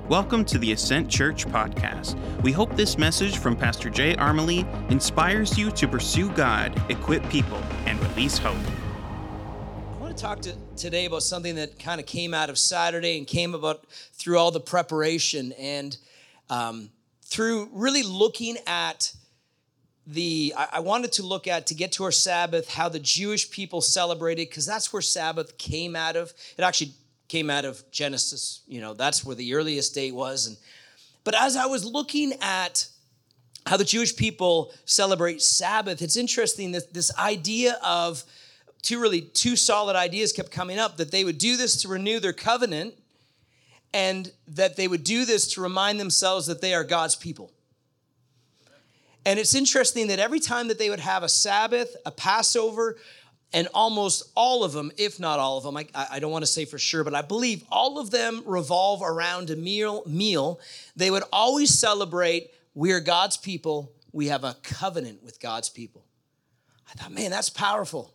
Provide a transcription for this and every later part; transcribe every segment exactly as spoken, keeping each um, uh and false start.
Welcome to the Ascent Church podcast. We hope this message from Pastor Jay Armely inspires you to pursue God, equip people, and release hope. I want to talk to, today about something that kind of came out of Saturday and came about through all the preparation and um, through really looking at the, I, I wanted to look at, to get to our Sabbath, how the Jewish people celebrated, because that's where Sabbath came out of. It actually came out of Genesis, you know, that's where the earliest date was. And but as I was looking at how the Jewish people celebrate Sabbath, it's interesting that this idea of two really two solid ideas kept coming up, that they would do this to renew their covenant and that they would do this to remind themselves that they are God's people. And it's interesting that every time that they would have a Sabbath, a Passover, and almost all of them, if not all of them, I, I don't want to say for sure, but I believe all of them revolve around a meal, meal. They would always celebrate, we are God's people. We have a covenant with God's people. I thought, man, that's powerful.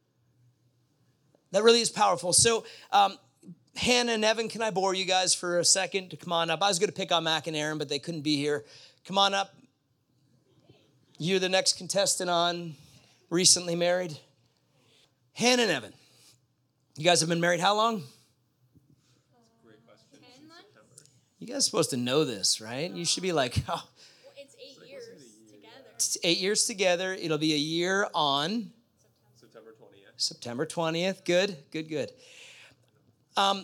That really is powerful. So um, Hannah and Evan, can I bore you guys for a second to come on up? I was going to pick on Mac and Aaron, but they couldn't be here. Come on up. You're the next contestant on Recently Married. Hannah and Evan, you guys have been married how long? Great question. ten months? You guys are supposed to know this, right? You should be like, oh. Well, it's eight years together. It's eight years together. It'll be a year on September twentieth. September twentieth. Good, good, good. Um,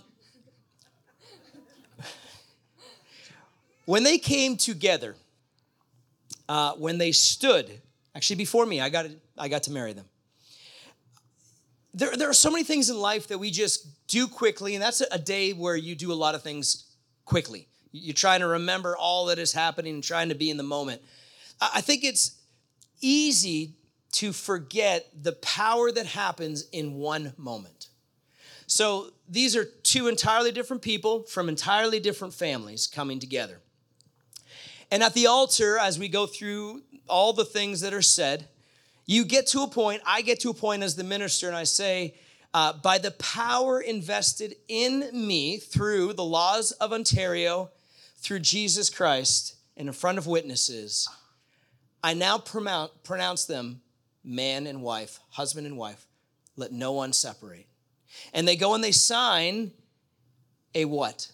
when they came together, uh, when they stood, actually before me, I got I got to marry them. There, there are so many things in life that we just do quickly, and that's a day where you do a lot of things quickly. You're trying to remember all that is happening and trying to be in the moment. I think it's easy to forget the power that happens in one moment. So these are two entirely different people from entirely different families coming together. And at the altar, as we go through all the things that are said, you get to a point, I get to a point as the minister, and I say, uh, by the power invested in me through the laws of Ontario, through Jesus Christ, and in front of witnesses, I now pronounce, pronounce them man and wife, husband and wife. Let no one separate. And they go and they sign a what?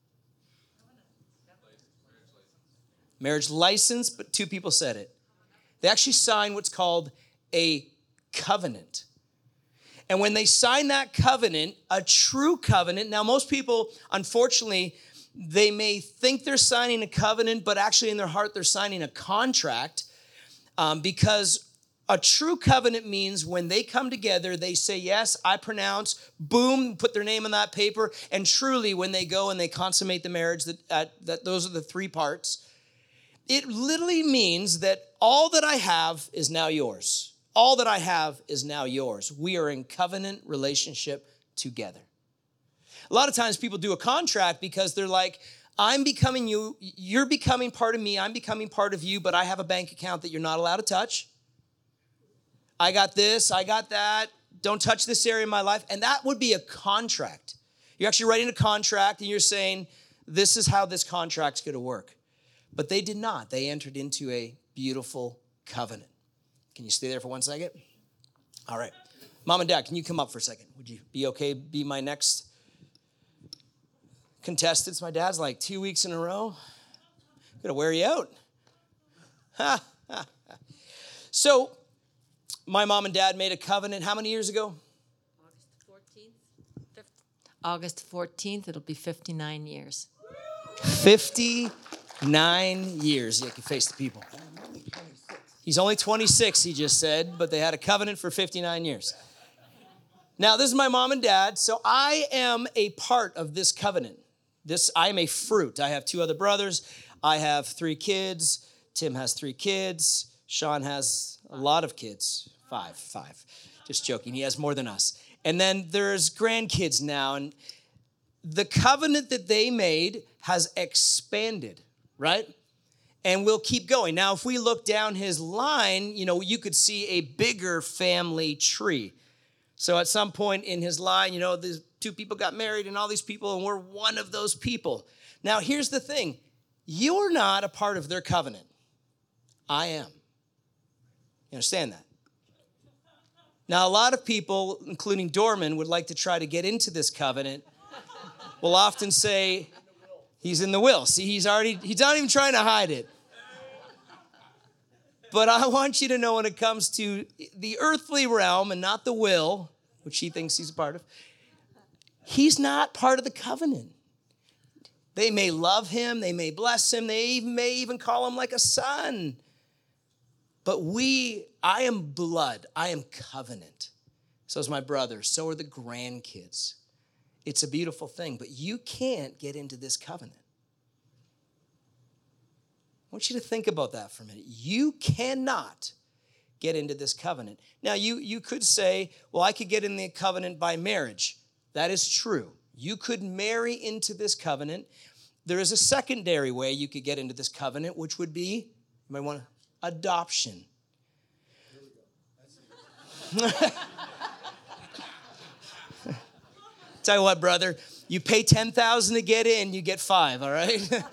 Marriage license, but two people said it. They actually sign what's called a covenant. And when they sign that covenant, a true covenant, now most people, unfortunately, they may think they're signing a covenant, but actually in their heart, they're signing a contract um, because a true covenant means when they come together, they say, yes, I pronounce, boom, put their name on that paper. And truly, when they go and they consummate the marriage, that, uh, that those are the three parts. It literally means that all that I have is now yours. All that I have is now yours. We are in covenant relationship together. A lot of times people do a contract because they're like, I'm becoming you, you're becoming part of me, I'm becoming part of you, but I have a bank account that you're not allowed to touch. I got this, I got that, don't touch this area of my life. And that would be a contract. You're actually writing a contract and you're saying, this is how this contract's going to work. But they did not. They entered into a beautiful covenant. Can you stay there for one second? All right. Mom and Dad, can you come up for a second? Would you be okay be my next contestants? My dad's like two weeks in a row. I'm going to wear you out. Ha, ha, ha. So my mom and dad made a covenant how many years ago? August fourteenth. August fourteenth, it'll be fifty-nine years. fifty-nine years. Yeah, you can face the people. He's only twenty-six, he just said, but they had a covenant for fifty-nine years. Now, this is my mom and dad, so I am a part of this covenant. This, I am a fruit. I have two other brothers. I have three kids. Tim has three kids. Sean has a lot of kids. Five, five. Just joking. He has more than us. And then there's grandkids now, and the covenant that they made has expanded, right? And we'll keep going. Now, if we look down his line, you know, you could see a bigger family tree. So at some point in his line, you know, these two people got married and all these people, and we're one of those people. Now, here's the thing. You're not a part of their covenant. I am. You understand that? Now, a lot of people, including Dorman, would like to try to get into this covenant. Will often say he's in the will. See, he's already, he's not even trying to hide it. But I want you to know when it comes to the earthly realm and not the will, which he thinks he's a part of, he's not part of the covenant. They may love him, they may bless him, they may even call him like a son. But we, I am blood, I am covenant. So is my brother, so are the grandkids. It's a beautiful thing, but you can't get into this covenant. I want you to think about that for a minute. You cannot get into this covenant. Now, you, you could say, well, I could get in the covenant by marriage. That is true. You could marry into this covenant. There is a secondary way you could get into this covenant, which would be, you might want to, adoption. Tell you what, brother, you pay ten thousand dollars to get in, you get five, all right?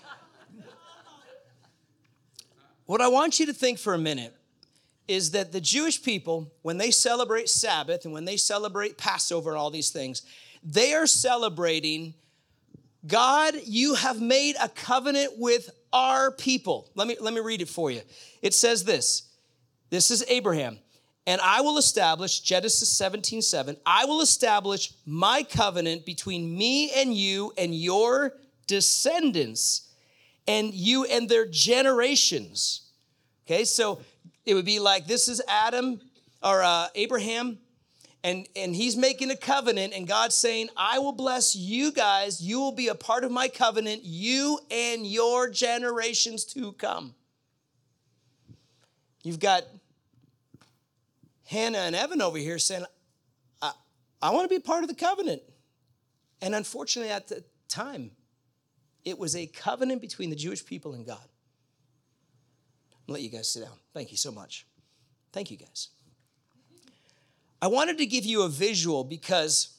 What I want you to think for a minute is that the Jewish people, when they celebrate Sabbath and when they celebrate Passover and all these things, they are celebrating, God, you have made a covenant with our people. Let me, let me read it for you. It says this. This is Abraham. And I will establish, Genesis seventeen seven, I will establish my covenant between me and you and your descendants and you and their generations. Okay, so it would be like this is Adam or uh, Abraham, and, and he's making a covenant, and God's saying, I will bless you guys. You will be a part of my covenant, you and your generations to come. You've got Hannah and Evan over here saying, I, I want to be part of the covenant. And unfortunately, at the time, it was a covenant between the Jewish people and God. I'll let you guys sit down. Thank you so much. Thank you, guys. I wanted to give you a visual because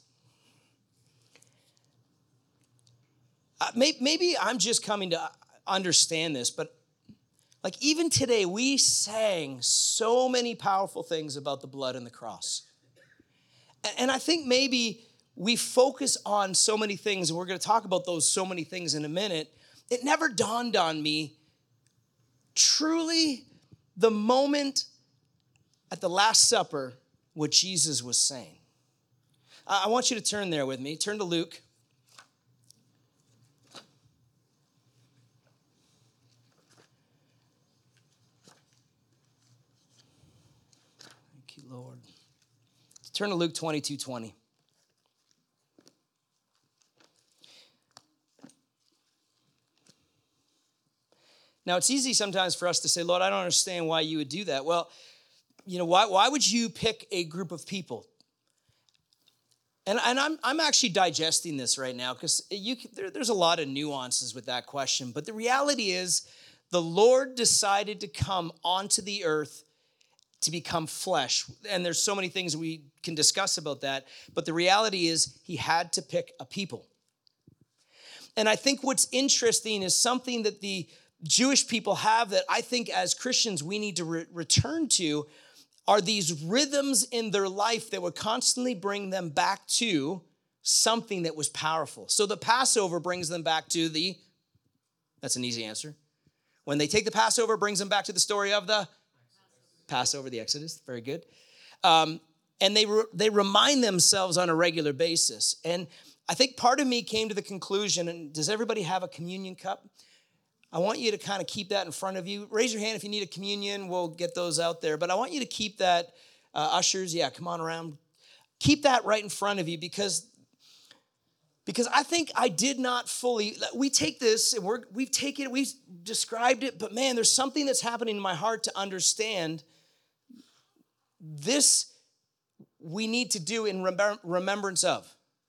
maybe I'm just coming to understand this, but like even today, we sang so many powerful things about the blood and the cross. And I think maybe we focus on so many things, and we're going to talk about those so many things in a minute. It never dawned on me, truly, the moment at the Last Supper, what Jesus was saying. I want you to turn there with me. Turn to Luke. Thank you, Lord. Turn to Luke twenty-two twenty. Now, it's easy sometimes for us to say, Lord, I don't understand why you would do that. Well, you know, why, why would you pick a group of people? And, and I'm, I'm actually digesting this right now because you there, there's a lot of nuances with that question. But the reality is the Lord decided to come onto the earth to become flesh. And there's so many things we can discuss about that. But the reality is he had to pick a people. And I think what's interesting is something that the Jewish people have that I think as Christians we need to re- return to are these rhythms in their life that would constantly bring them back to something that was powerful. So the Passover brings them back to the, that's an easy answer. When they take the Passover, it brings them back to the story of the Passover, the Exodus. Very good. Um, and they re- they remind themselves on a regular basis. And I think part of me came to the conclusion, and does everybody have a communion cup? I want you to kind of keep that in front of you. Raise your hand if you need a communion. We'll get those out there. But I want you to keep that, uh, ushers, yeah, come on around. Keep that right in front of you because, because I think I did not fully, we take this and we're, we've taken it, we've described it, but man, there's something that's happening in my heart to understand this we need to do in remem- remembrance of.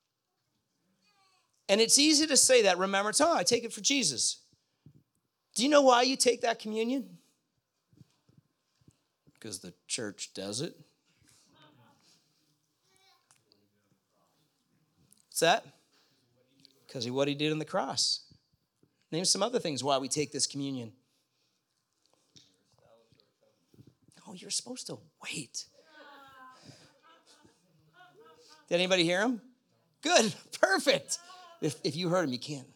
And it's easy to say that remembrance, oh, I take it for Jesus. Do you know why you take that communion? Because the church does it. What's that? Because of what he did on the cross. Name some other things why we take this communion. Oh, you're supposed to wait. Did anybody hear him? Good, perfect. If, if you heard him, you can.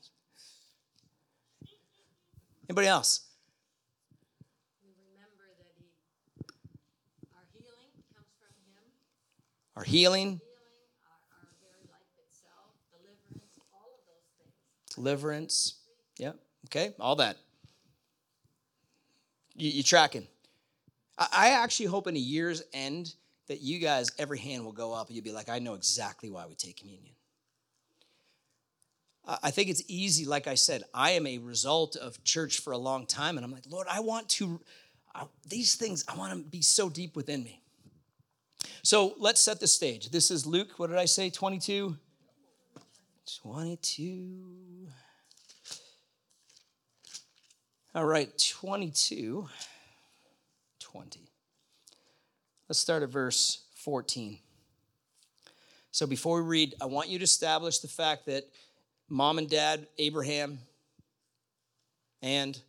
Anybody else? We remember that he, our healing comes from him. Our healing. Healing, our, our very life itself, deliverance, all of those things. Deliverance. Yeah, okay, all that. You, you tracking. I, I actually hope in a year's end that you guys, every hand will go up and you'll be like, I know exactly why we take communion. I think it's easy, like I said, I am a result of church for a long time, and I'm like, Lord, I want to, uh, these things, I want to be so deep within me. So let's set the stage. This is Luke, what did I say, twenty-two? twenty-two. All right, twenty-two, twenty. Let's start at verse fourteen. So before we read, I want you to establish the fact that Mom and Dad, Abraham, and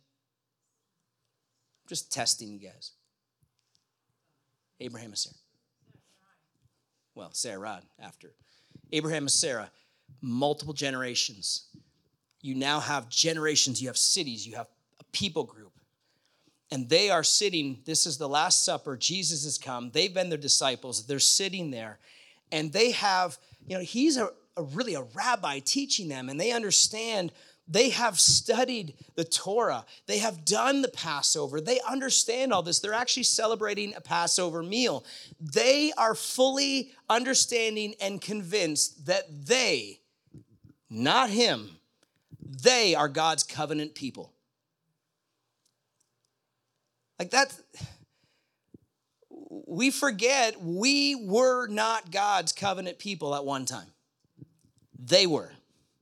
just testing you guys. Abraham and Sarah. Well, Sarah after. Abraham and Sarah, multiple generations. You now have generations, you have cities, you have a people group. And they are sitting, this is the Last Supper, Jesus has come, they've been their disciples, they're sitting there, and they have, you know, he's a A, really a rabbi teaching them, and they understand, they have studied the Torah, they have done the Passover, they understand all this. They're actually celebrating a Passover meal. They are fully understanding and convinced that they, not him, they are God's covenant people. Like that, we forget we were not God's covenant people at one time. They were.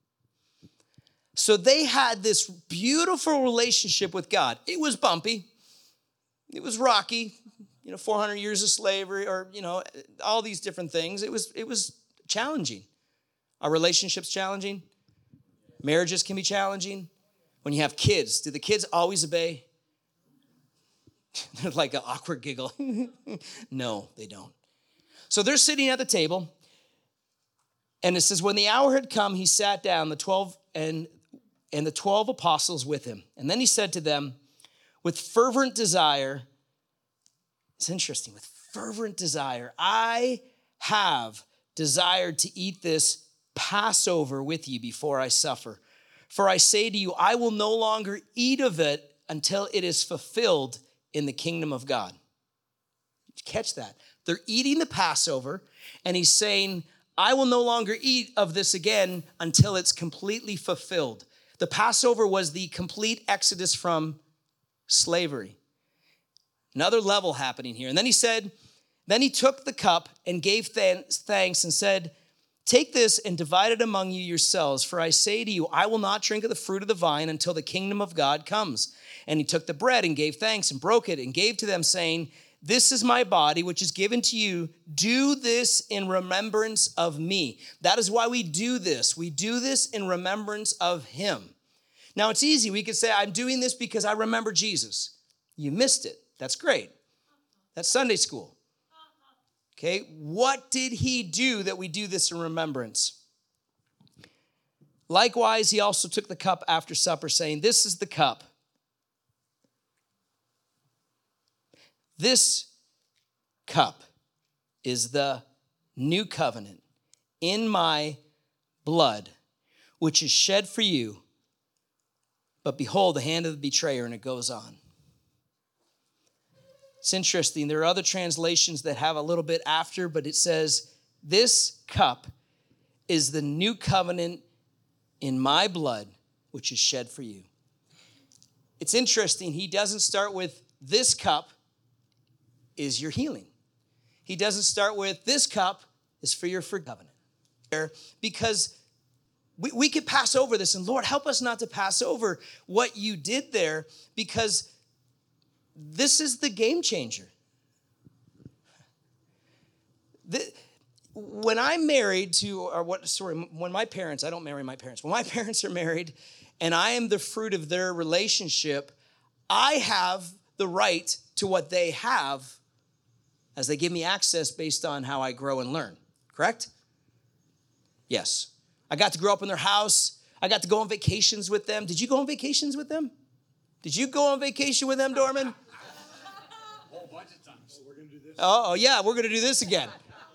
So they had this beautiful relationship with God. It was bumpy. It was rocky. You know, four hundred years of slavery, or, you know, all these different things. It was, it was challenging. Our relationships challenging. Marriages can be challenging. When you have kids, do the kids always obey? They're like an awkward giggle. No, they don't. So they're sitting at the table. And it says, when the hour had come, he sat down, the twelve and, and the twelve apostles with him. And then he said to them, with fervent desire, it's interesting, with fervent desire, I have desired to eat this Passover with you before I suffer. For I say to you, I will no longer eat of it until it is fulfilled in the kingdom of God. Catch that. They're eating the Passover, and he's saying, I will no longer eat of this again until it's completely fulfilled. The Passover was the complete exodus from slavery. Another level happening here. And then he said, then he took the cup and gave thanks and said, take this and divide it among you yourselves. For I say to you, I will not drink of the fruit of the vine until the kingdom of God comes. And he took the bread and gave thanks and broke it and gave to them, saying, this is my body, which is given to you. Do this in remembrance of me. That is why we do this. We do this in remembrance of him. Now, it's easy. We could say, I'm doing this because I remember Jesus. You missed it. That's great. That's Sunday school. Okay, what did he do that we do this in remembrance? Likewise, he also took the cup after supper, saying, this is the cup. This cup is the new covenant in my blood, which is shed for you. But behold, the hand of the betrayer, and it goes on. It's interesting. There are other translations that have a little bit after, but it says, this cup is the new covenant in my blood, which is shed for you. It's interesting. He doesn't start with this cup is your healing. He doesn't start with this cup is for your forgiveness. Because we, we could pass over this, and Lord, help us not to pass over what you did there, because this is the game changer. The, when I'm married to, or what, sorry, when my parents, I don't marry my parents, when my parents are married and I am the fruit of their relationship, I have the right to what they have as they give me access based on how I grow and learn, correct? Yes. I got to grow up in their house. I got to go on vacations with them. Did you go on vacations with them? Did you go on vacation with them, Dorman? A whole bunch of times. We're gonna do this. Oh, yeah, we're going to do this again.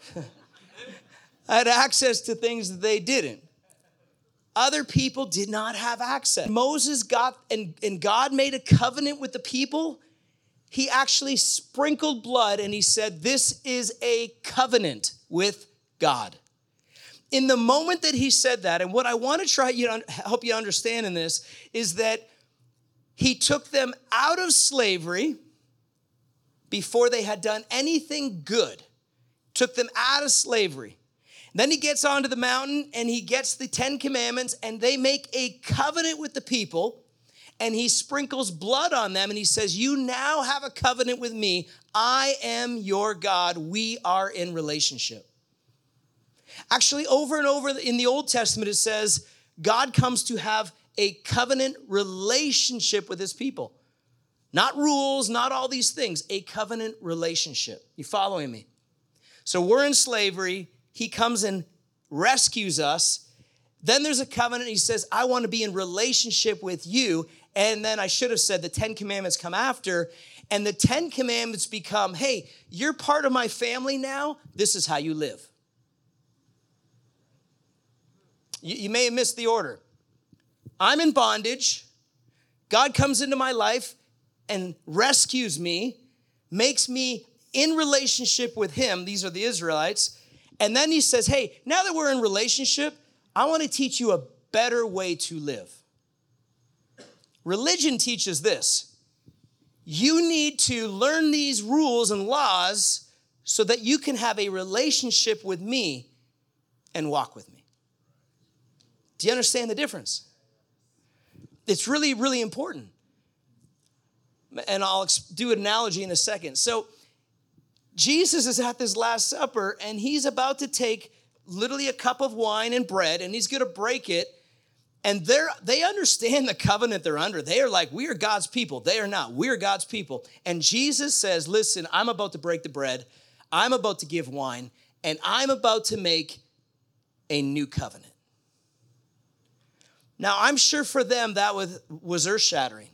I had access to things that they didn't. Other people did not have access. Moses got, and, and God made a covenant with the people. He actually sprinkled blood and he said, this is a covenant with God. In the moment that he said that, and what I want to try you to help you understand in this is that he took them out of slavery before they had done anything good. Took them out of slavery. Then he gets onto the mountain and he gets the Ten Commandments and they make a covenant with the people and he sprinkles blood on them and he says, you now have a covenant with me. I am your God. We are in relationship. Actually, over and over in the Old Testament, it says God comes to have a covenant relationship with his people. Not rules, not all these things, a covenant relationship. You following me? So we're in slavery. He comes and rescues us. Then there's a covenant. He says, I want to be in relationship with you. And then I should have said the Ten Commandments come after. And the Ten Commandments become, hey, you're part of my family now. This is how you live. You, you may have missed the order. I'm in bondage. God comes into my life and rescues me, makes me in relationship with him. These are the Israelites. And then he says, hey, now that we're in relationship, I want to teach you a better way to live. Religion teaches this. You need to learn these rules and laws so that you can have a relationship with me and walk with me. Do you understand the difference? It's really, really important. And I'll do an analogy in a second. So Jesus is at this Last Supper, and he's about to take literally a cup of wine and bread, and he's going to break it. And they're, they understand the covenant they're under. They are like, we are God's people. They are not. We are God's people. And Jesus says, listen, I'm about to break the bread. I'm about to give wine, and I'm about to make a new covenant. Now, I'm sure for them that was, was earth-shattering.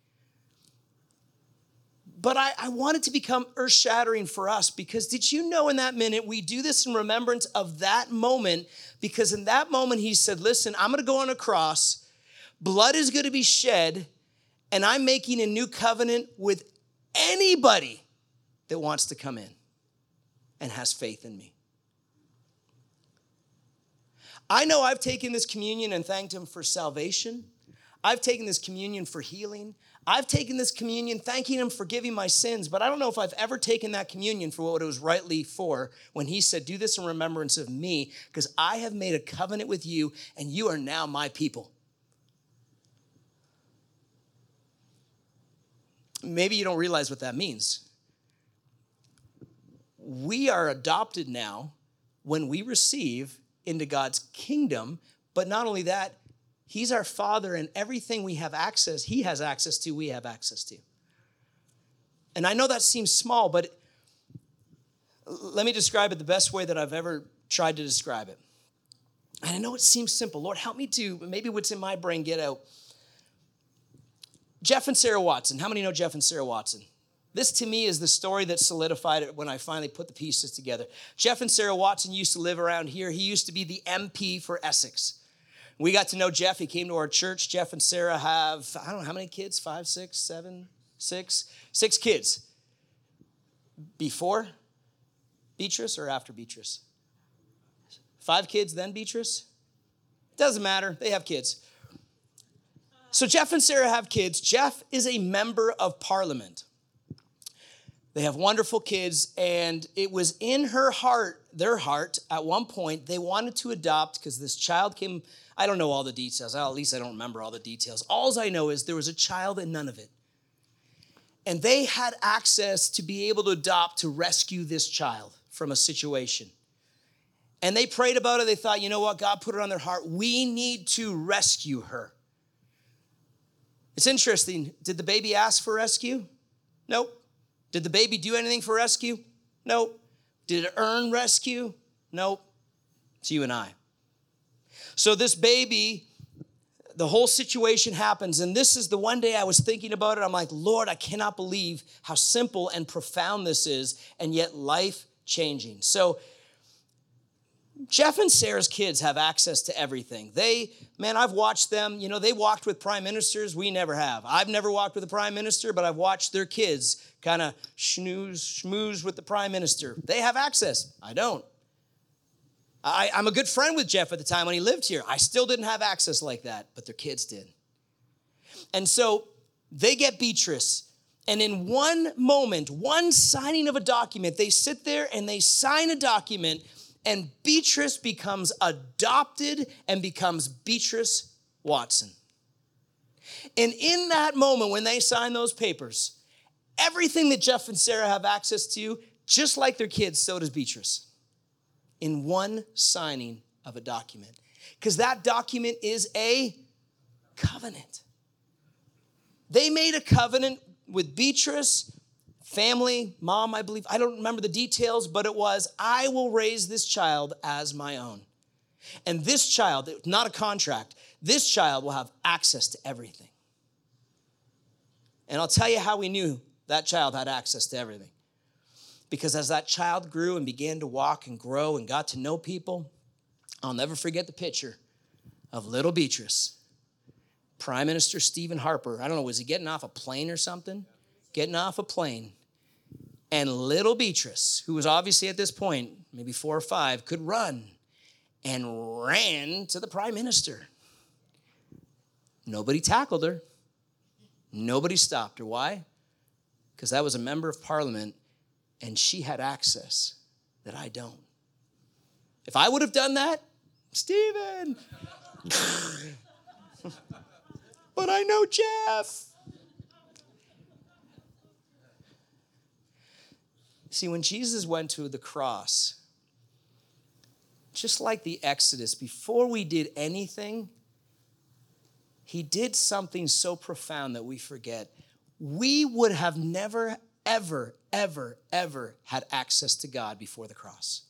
But I, I want it to become earth-shattering for us because did you know in that minute, we do this in remembrance of that moment because in that moment he said, listen, I'm going to go on a cross, blood is going to be shed, and I'm making a new covenant with anybody that wants to come in and has faith in me. I know I've taken this communion and thanked him for salvation. I've taken this communion for healing. I've taken this communion thanking him for forgiving my sins, but I don't know if I've ever taken that communion for what it was rightly for when he said, do this in remembrance of me, because I have made a covenant with you and you are now my people. Maybe you don't realize what that means. We are adopted now when we receive into God's kingdom, but not only that, he's our Father, and everything we have access, he has access to, we have access to. And I know that seems small, but let me describe it the best way that I've ever tried to describe it. And I know it seems simple. Lord, help me to, maybe what's in my brain get out. Jeff and Sarah Watson. How many know Jeff and Sarah Watson? This, to me, is the story that solidified it when I finally put the pieces together. Jeff and Sarah Watson used to live around here. He used to be the M P for Essex. We got to know Jeff. He came to our church. Jeff and Sarah have, I don't know, how many kids? Five, six, seven, six? Six kids. Before Beatrice or after Beatrice? Five kids, then Beatrice? Doesn't matter. They have kids. So Jeff and Sarah have kids. Jeff is a member of parliament. They have wonderful kids, and it was in her heart, their heart, at one point, they wanted to adopt because this child came, I don't know all the details. At least I don't remember all the details. All I know is there was a child and none of it. And they had access to be able to adopt to rescue this child from a situation. And they prayed about it. They thought, you know what? God put it on their heart. We need to rescue her. It's interesting. Did the baby ask for rescue? Nope. Did the baby do anything for rescue? Nope. Did it earn rescue? Nope. It's you and I. So this baby, the whole situation happens. And this is the one day I was thinking about it. I'm like, Lord, I cannot believe how simple and profound this is, and yet life-changing. So Jeff and Sarah's kids have access to everything. They, man, I've watched them. You know, they walked with prime ministers. We never have. I've never walked with a prime minister, but I've watched their kids kind of snooze, schmooze with the prime minister. They have access. I don't. I, I'm a good friend with Jeff at the time when he lived here. I still didn't have access like that, but their kids did. And so they get Beatrice. And in one moment, one signing of a document, they sit there and they sign a document, and Beatrice becomes adopted and becomes Beatrice Watson. And in that moment, when they sign those papers, everything that Jeff and Sarah have access to, just like their kids, so does Beatrice. In one signing of a document. Because that document is a covenant. They made a covenant with Beatrice, family, mom, I believe. I don't remember the details, but it was, I will raise this child as my own. And this child, not a contract, this child will have access to everything. And I'll tell you how we knew that child had access to everything. Because as that child grew and began to walk and grow and got to know people, I'll never forget the picture of little Beatrice. Prime Minister Stephen Harper, I don't know, was he getting off a plane or something? Getting off a plane. And little Beatrice, who was obviously at this point, maybe four or five, could run and ran to the Prime Minister. Nobody tackled her. Nobody stopped her. Why? Because that was a member of Parliament, and she had access that I don't. If I would have done that, Stephen. But I know Jeff. See, when Jesus went to the cross, just like the Exodus, before we did anything, he did something so profound that we forget. We would have never, ever, ever, ever had access to God before the cross.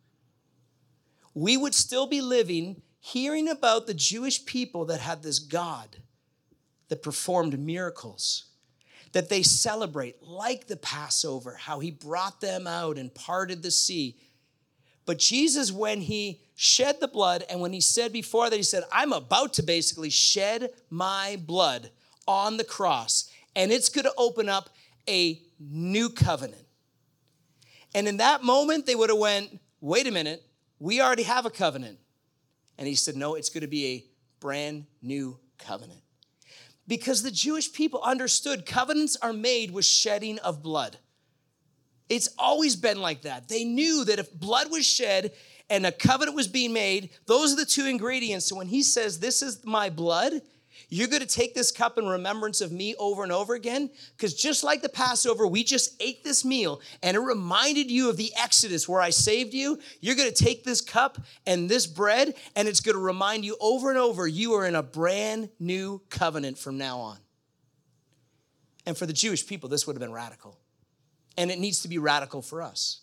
We would still be living, hearing about the Jewish people that had this God that performed miracles, that they celebrate, like the Passover, how he brought them out and parted the sea. But Jesus, when he shed the blood, and when he said before that, he said, I'm about to basically shed my blood on the cross, and it's going to open up a new covenant. And in that moment, they would have went, wait a minute, we already have a covenant. And he said, no, it's going to be a brand new covenant. Because the Jewish people understood covenants are made with shedding of blood. It's always been like that. They knew that if blood was shed and a covenant was being made, those are the two ingredients. So when he says, this is my blood, you're going to take this cup in remembrance of me over and over again. Because just like the Passover, we just ate this meal and it reminded you of the Exodus where I saved you. You're going to take this cup and this bread, and it's going to remind you over and over, you are in a brand new covenant from now on. And for the Jewish people, this would have been radical. And it needs to be radical for us.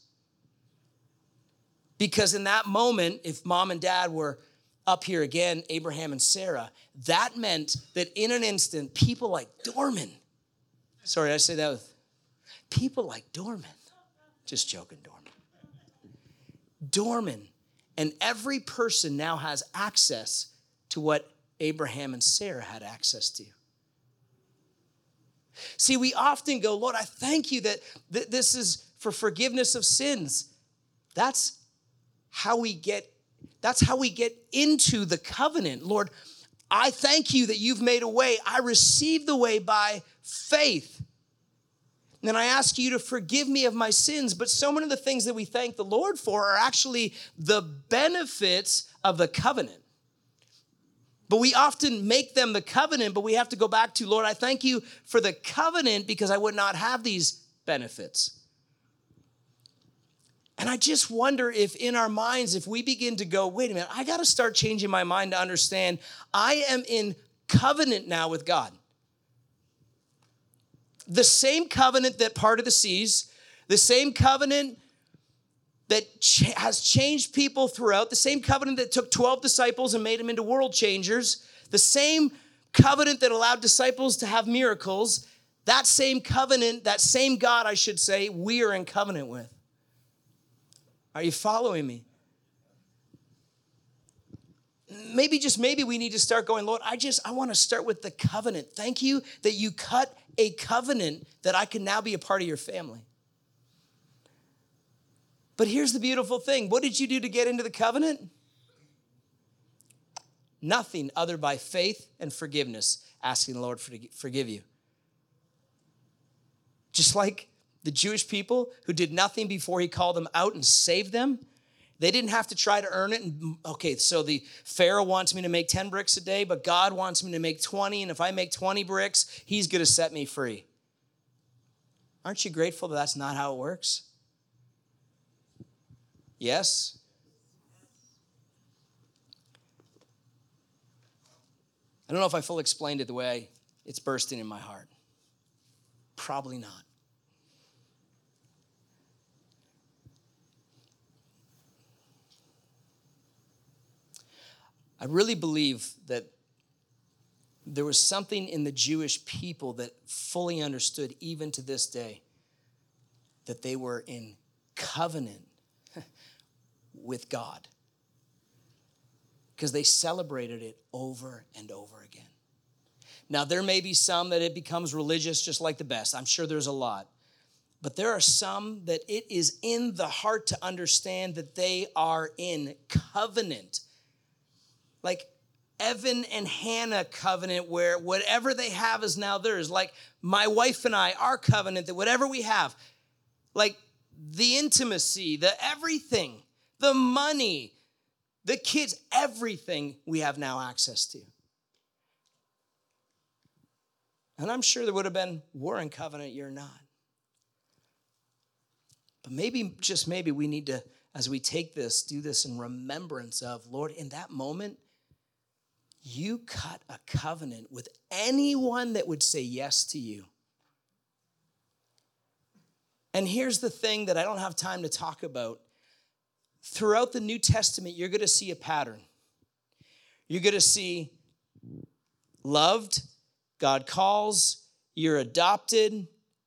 Because in that moment, if mom and dad were up here again, Abraham and Sarah, that meant that in an instant, people like Dorman, sorry, I say that with, people like Dorman, just joking, Dorman. Dorman, and every person now has access to what Abraham and Sarah had access to. See, we often go, Lord, I thank you that th- this is for forgiveness of sins. That's how we get, that's how we get into the covenant. Lord, I thank you that you've made a way. I receive the way by faith. And I ask you to forgive me of my sins. But so many of the things that we thank the Lord for are actually the benefits of the covenant. But we often make them the covenant, but we have to go back to, Lord, I thank you for the covenant because I would not have these benefits. And I just wonder if in our minds, if we begin to go, wait a minute, I got to start changing my mind to understand I am in covenant now with God. The same covenant that parted the seas, the same covenant that ch- has changed people throughout, the same covenant that took twelve disciples and made them into world changers, the same covenant that allowed disciples to have miracles, that same covenant, that same God, I should say, we are in covenant with. Are you following me? Maybe, just maybe we need to start going, Lord, I just, I want to start with the covenant. Thank you that you cut a covenant that I can now be a part of your family. But here's the beautiful thing. What did you do to get into the covenant? Nothing other by faith and forgiveness, asking the Lord to forgive you. Just like the Jewish people who did nothing before he called them out and saved them. They didn't have to try to earn it. And okay, so the Pharaoh wants me to make ten bricks a day, but God wants me to make twenty. And if I make twenty bricks, he's going to set me free. Aren't you grateful that that's not how it works? Yes? I don't know if I fully explained it the way I, it's bursting in my heart. Probably not. I really believe that there was something in the Jewish people that fully understood, even to this day, that they were in covenant with God, because they celebrated it over and over again. Now, there may be some that it becomes religious just like the best. I'm sure there's a lot. But there are some that it is in the heart to understand that they are in covenant. Like Evan and Hannah covenant, where whatever they have is now theirs. Like my wife and I, our covenant, that whatever we have, like the intimacy, the everything, the money, the kids, everything we have now access to. And I'm sure there would have been, we're in covenant, you're not. But maybe, just maybe, we need to, as we take this, do this in remembrance of, Lord, in that moment, you cut a covenant with anyone that would say yes to you. And here's the thing that I don't have time to talk about. Throughout the New Testament, you're going to see a pattern. You're going to see loved, God calls, you're adopted.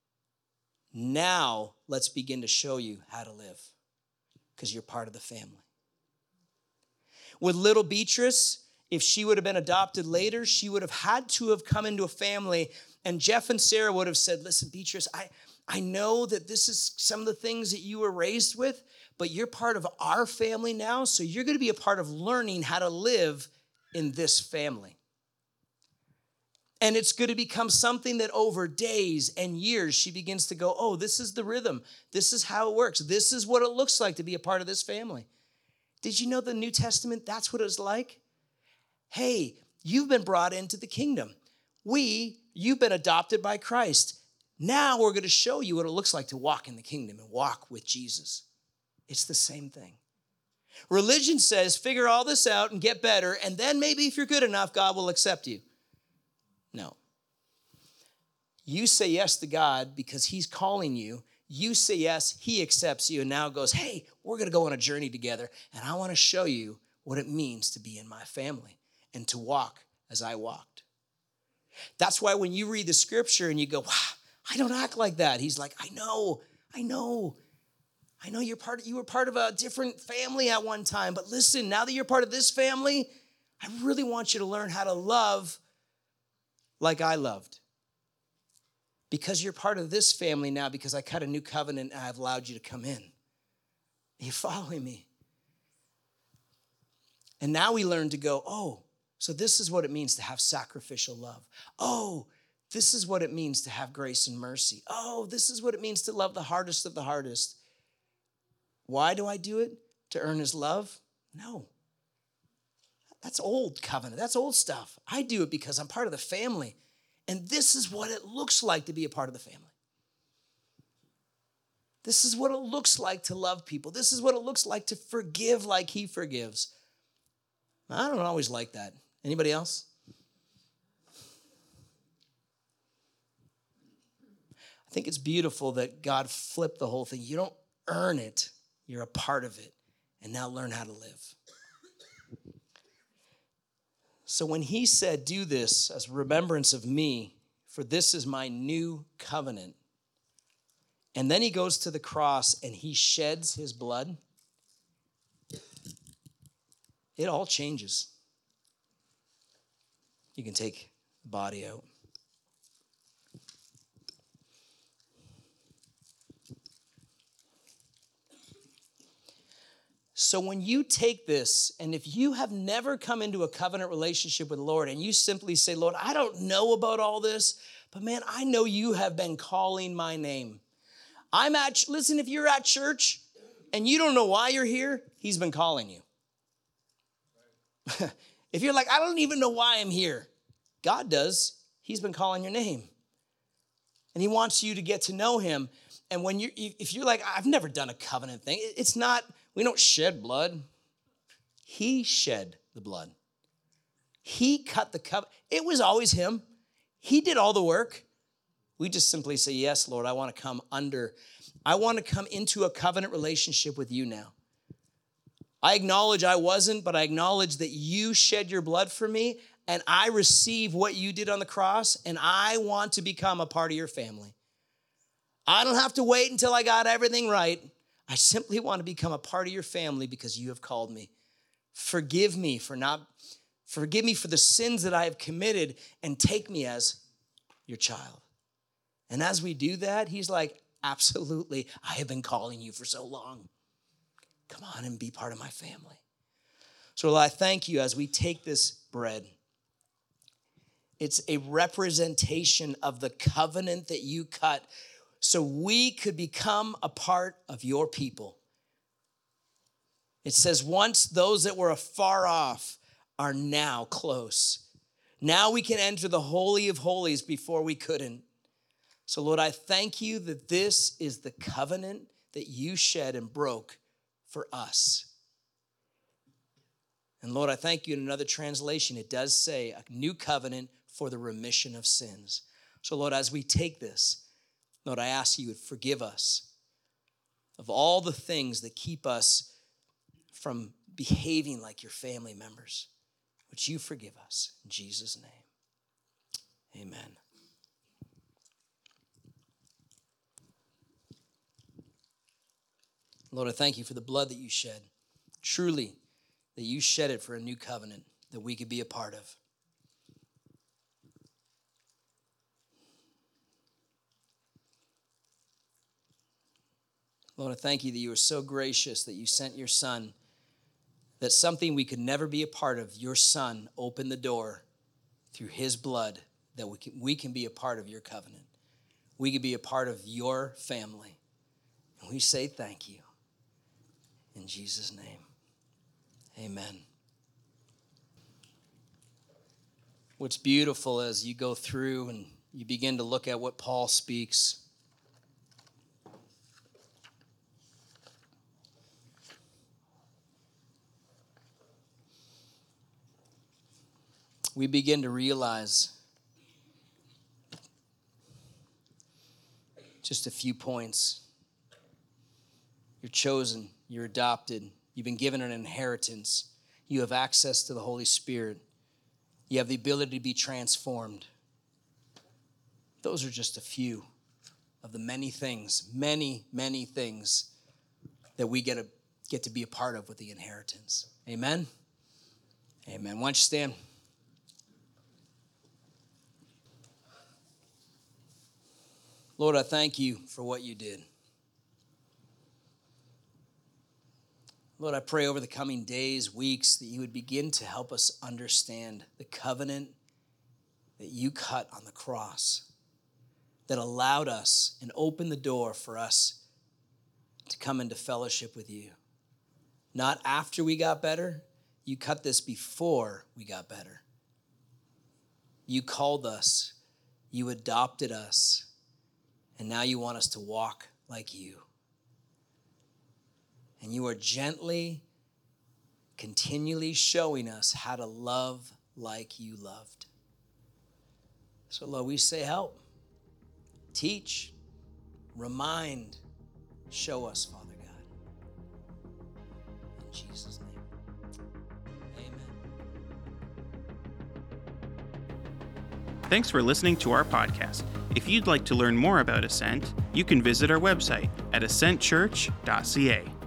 Now, let's begin to show you how to live, because you're part of the family. With little Beatrice, if she would have been adopted later, she would have had to have come into a family, and Jeff and Sarah would have said, listen, Beatrice, I, I know that this is some of the things that you were raised with, but you're part of our family now, so you're going to be a part of learning how to live in this family. And it's going to become something that over days and years, she begins to go, oh, this is the rhythm. This is how it works. This is what it looks like to be a part of this family. Did you know the New Testament, that's what it was like? Hey, you've been brought into the kingdom. We, you've been adopted by Christ. Now we're going to show you what it looks like to walk in the kingdom and walk with Jesus. It's the same thing. Religion says, figure all this out and get better, and then maybe if you're good enough, God will accept you. No. You say yes to God because he's calling you. You say yes, he accepts you, and now goes, hey, we're going to go on a journey together, and I want to show you what it means to be in my family and to walk as I walked. That's why when you read the scripture and you go, wow, I don't act like that. He's like, I know, I know. I know you're part of, you were part of a different family at one time, but listen, now that you're part of this family, I really want you to learn how to love like I loved. Because you're part of this family now, because I cut a new covenant and I've allowed you to come in. Are you following me? And now we learn to go, oh, so this is what it means to have sacrificial love. Oh, this is what it means to have grace and mercy. Oh, this is what it means to love the hardest of the hardest. Why do I do it? To earn his love? No. That's old covenant. That's old stuff. I do it because I'm part of the family. And this is what it looks like to be a part of the family. This is what it looks like to love people. This is what it looks like to forgive like he forgives. I don't always like that. Anybody else? I think it's beautiful that God flipped the whole thing. You don't earn it. You're a part of it. And now learn how to live. So when he said, do this as remembrance of me, for this is my new covenant. And then he goes to the cross and he sheds his blood. It all changes. You can take the body out. So when you take this, and if you have never come into a covenant relationship with the Lord, and you simply say, Lord, I don't know about all this, but man, I know you have been calling my name. I'm at, listen, if you're at church and you don't know why you're here, he's been calling you. If you're like, I don't even know why I'm here, God does. He's been calling your name. And he wants you to get to know him. And when you, if you're like, I've never done a covenant thing, it's not, we don't shed blood. He shed the blood. He cut the covenant. It was always him. He did all the work. We just simply say, yes, Lord, I want to come under. I want to come into a covenant relationship with you now. I acknowledge I wasn't, but I acknowledge that you shed your blood for me, and I receive what you did on the cross, and I want to become a part of your family. I don't have to wait until I got everything right. I simply want to become a part of your family because you have called me. Forgive me for not, forgive me for the sins that I have committed, and take me as your child. And as we do that, he's like, absolutely, I have been calling you for so long. Come on and be part of my family. So Lord, I thank you as we take this bread. It's a representation of the covenant that you cut so we could become a part of your people. It says, once those that were afar off are now close. Now we can enter the Holy of Holies before we couldn't. So Lord, I thank you that this is the covenant that you shed and broke for us. And Lord, I thank you in another translation. It does say a new covenant for the remission of sins. So Lord, as we take this, Lord, I ask you would forgive us of all the things that keep us from behaving like your family members. Would you forgive us? In Jesus' name, amen. Lord, I thank you for the blood that you shed. Truly, that you shed it for a new covenant that we could be a part of. Lord, I thank you that you are so gracious that you sent your son, that something we could never be a part of, your son opened the door through his blood that we can, we can be a part of your covenant. We can be a part of your family. And we say thank you. In Jesus' name, amen. What's beautiful as you go through and you begin to look at what Paul speaks, we begin to realize just a few points. You're chosen. You're adopted. You've been given an inheritance. You have access to the Holy Spirit. You have the ability to be transformed. Those are just a few of the many things, many, many things that we get to, get to be a part of with the inheritance. Amen? Amen. Why don't you stand? Lord, I thank you for what you did. Lord, I pray over the coming days, weeks, that you would begin to help us understand the covenant that you cut on the cross that allowed us and opened the door for us to come into fellowship with you. Not after we got better. You cut this before we got better. You called us. You adopted us. And now you want us to walk like you. And you are gently, continually showing us how to love like you loved. So, Lord, we say help, teach, remind, show us, Father God. In Jesus' name, amen. Thanks for listening to our podcast. If you'd like to learn more about Ascent, you can visit our website at ascent church dot c a.